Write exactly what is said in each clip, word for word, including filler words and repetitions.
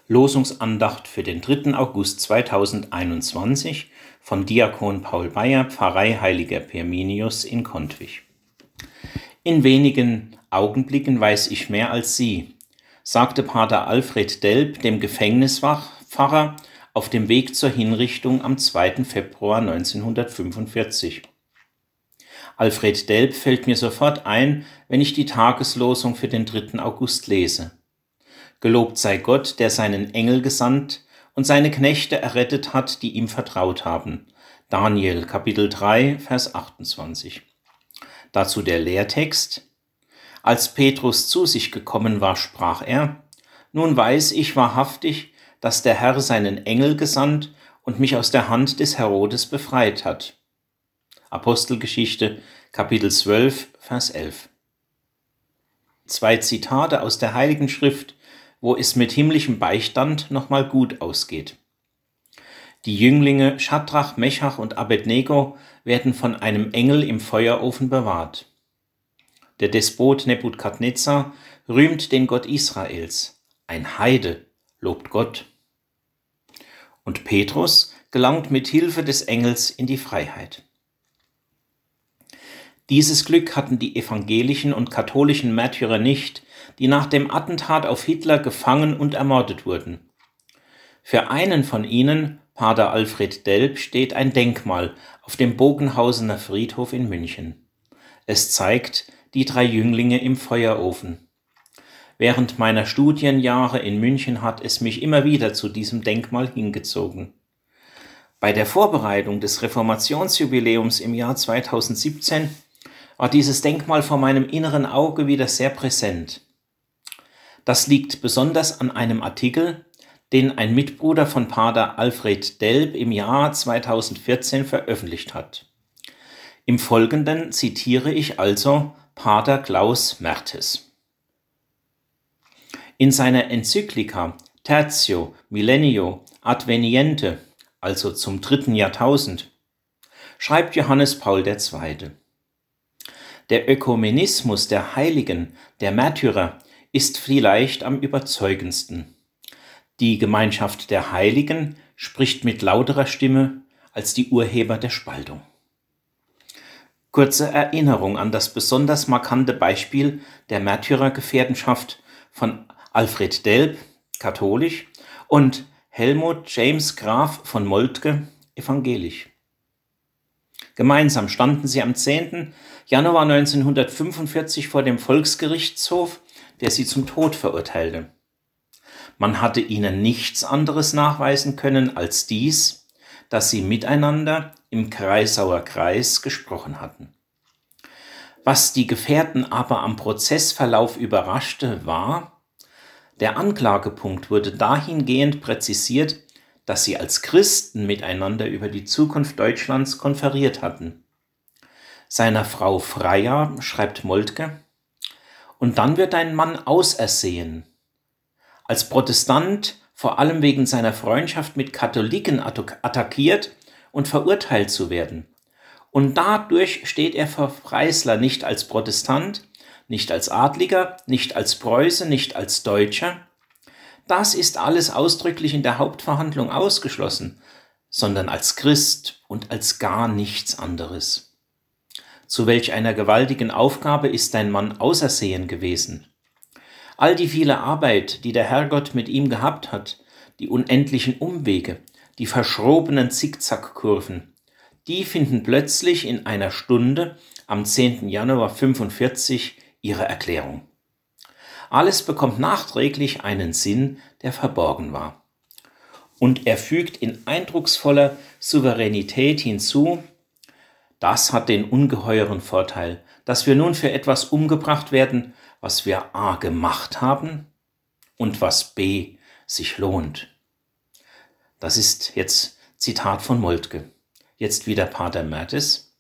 Losungsandacht für den dritten August zweitausendeinundzwanzig von Diakon Paul Bayer, Pfarrei Heiliger Pirminius in Kontwich. In wenigen Augenblicken weiß ich mehr als Sie, sagte Pater Alfred Delp dem Gefängnispfarrer auf dem Weg zur Hinrichtung am zweiten Februar neunzehnhundertfünfundvierzig. Alfred Delp fällt mir sofort ein, wenn ich die Tageslosung für den dritten August lese. Gelobt sei Gott, der seinen Engel gesandt und seine Knechte errettet hat, die ihm vertraut haben. Daniel, Kapitel drei, Vers achtundzwanzig. Dazu der Lehrtext. Als Petrus zu sich gekommen war, sprach er: Nun weiß ich wahrhaftig, dass der Herr seinen Engel gesandt und mich aus der Hand des Herodes befreit hat. Apostelgeschichte, Kapitel zwölf, Vers elf. Zwei Zitate aus der Heiligen Schrift, wo es mit himmlischem Beistand nochmal gut ausgeht. Die Jünglinge Schadrach, Meshach und Abednego werden von einem Engel im Feuerofen bewahrt. Der Despot Nebukadnezar rühmt den Gott Israels. Ein Heide lobt Gott. Und Petrus gelangt mit Hilfe des Engels in die Freiheit. Dieses Glück hatten die evangelischen und katholischen Märtyrer nicht, die nach dem Attentat auf Hitler gefangen und ermordet wurden. Für einen von ihnen, Pater Alfred Delp, steht ein Denkmal auf dem Bogenhausener Friedhof in München. Es zeigt die drei Jünglinge im Feuerofen. Während meiner Studienjahre in München hat es mich immer wieder zu diesem Denkmal hingezogen. Bei der Vorbereitung des Reformationsjubiläums im Jahr zweitausendsiebzehn war dieses Denkmal vor meinem inneren Auge wieder sehr präsent. Das liegt besonders an einem Artikel, den ein Mitbruder von Pater Alfred Delp im Jahr zweitausendvierzehn veröffentlicht hat. Im Folgenden zitiere ich also Pater Klaus Mertes. In seiner Enzyklika Tertio Millennio Adveniente, also zum dritten Jahrtausend, schreibt Johannes Paul der Zweite. Der Ökumenismus der Heiligen, der Märtyrer, ist vielleicht am überzeugendsten. Die Gemeinschaft der Heiligen spricht mit lauterer Stimme als die Urheber der Spaltung. Kurze Erinnerung an das besonders markante Beispiel der Märtyrergefährtenschaft von Alfred Delp, katholisch, und Helmut James Graf von Moltke, evangelisch. Gemeinsam standen sie am zehnten Januar neunzehnhundertfünfundvierzig vor dem Volksgerichtshof, der sie zum Tod verurteilte. Man hatte ihnen nichts anderes nachweisen können als dies, dass sie miteinander im Kreisauer Kreis gesprochen hatten. Was die Gefährten aber am Prozessverlauf überraschte, war: Der Anklagepunkt wurde dahingehend präzisiert, dass sie als Christen miteinander über die Zukunft Deutschlands konferiert hatten. Seiner Frau Freya schreibt Moltke: Und dann wird ein Mann ausersehen, als Protestant vor allem wegen seiner Freundschaft mit Katholiken attackiert und verurteilt zu werden. Und dadurch steht er vor Freisler nicht als Protestant, nicht als Adliger, nicht als Preuße, nicht als Deutscher. Das ist alles ausdrücklich in der Hauptverhandlung ausgeschlossen, sondern als Christ und als gar nichts anderes. Zu welch einer gewaltigen Aufgabe ist ein Mann ausersehen gewesen? All die viele Arbeit, die der Herrgott mit ihm gehabt hat, die unendlichen Umwege, die verschrobenen Zickzackkurven, die finden plötzlich in einer Stunde am zehnten Januar fünfundvierzig ihre Erklärung. Alles bekommt nachträglich einen Sinn, der verborgen war. Und er fügt in eindrucksvoller Souveränität hinzu: Das hat den ungeheuren Vorteil, dass wir nun für etwas umgebracht werden, was wir a. gemacht haben und was b. sich lohnt. Das ist jetzt Zitat von Moltke. Jetzt wieder Pater Mertes.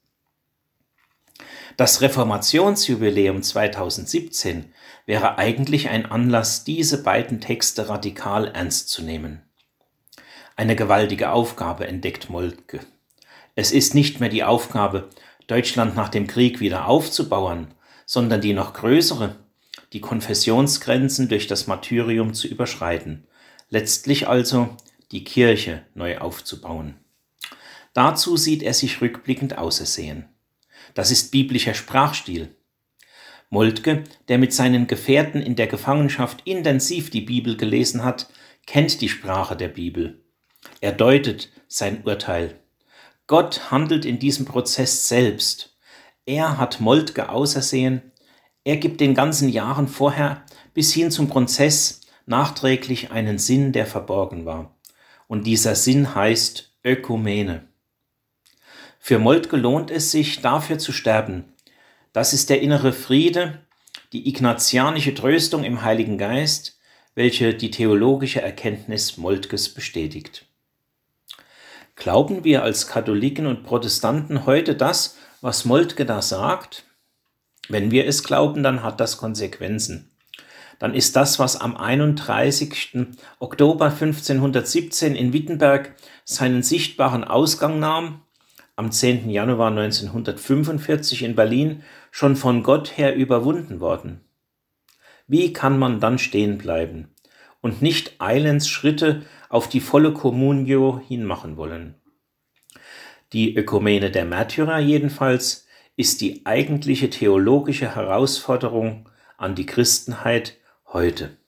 Das Reformationsjubiläum zweitausendsiebzehn wäre eigentlich ein Anlass, diese beiden Texte radikal ernst zu nehmen. Eine gewaltige Aufgabe, entdeckt Moltke. Es ist nicht mehr die Aufgabe, Deutschland nach dem Krieg wieder aufzubauen, sondern die noch größere, die Konfessionsgrenzen durch das Martyrium zu überschreiten. letztlich also die Kirche neu aufzubauen. Dazu sieht er sich rückblickend ausersehen. Das ist biblischer Sprachstil. Moltke, der mit seinen Gefährten in der Gefangenschaft intensiv die Bibel gelesen hat, kennt die Sprache der Bibel. Er deutet sein Urteil. Gott handelt in diesem Prozess selbst. Er hat Moltke ausersehen. Er gibt den ganzen Jahren vorher bis hin zum Prozess nachträglich einen Sinn, der verborgen war. Und dieser Sinn heißt Ökumene. Für Moltke lohnt es sich, dafür zu sterben. Das ist der innere Friede, die ignatianische Tröstung im Heiligen Geist, welche die theologische Erkenntnis Moltkes bestätigt. Glauben wir als Katholiken und Protestanten heute das, was Moltke da sagt? Wenn wir es glauben, dann hat das Konsequenzen. Dann ist das, was am einunddreißigsten Oktober fünfzehnhundertsiebzehn in Wittenberg seinen sichtbaren Ausgang nahm, am zehnten Januar neunzehnhundertfünfundvierzig in Berlin schon von Gott her überwunden worden. Wie kann man dann stehen bleiben und nicht eilends Schritte auf die volle Communio hinmachen wollen? Die Ökumene der Märtyrer jedenfalls ist die eigentliche theologische Herausforderung an die Christenheit heute.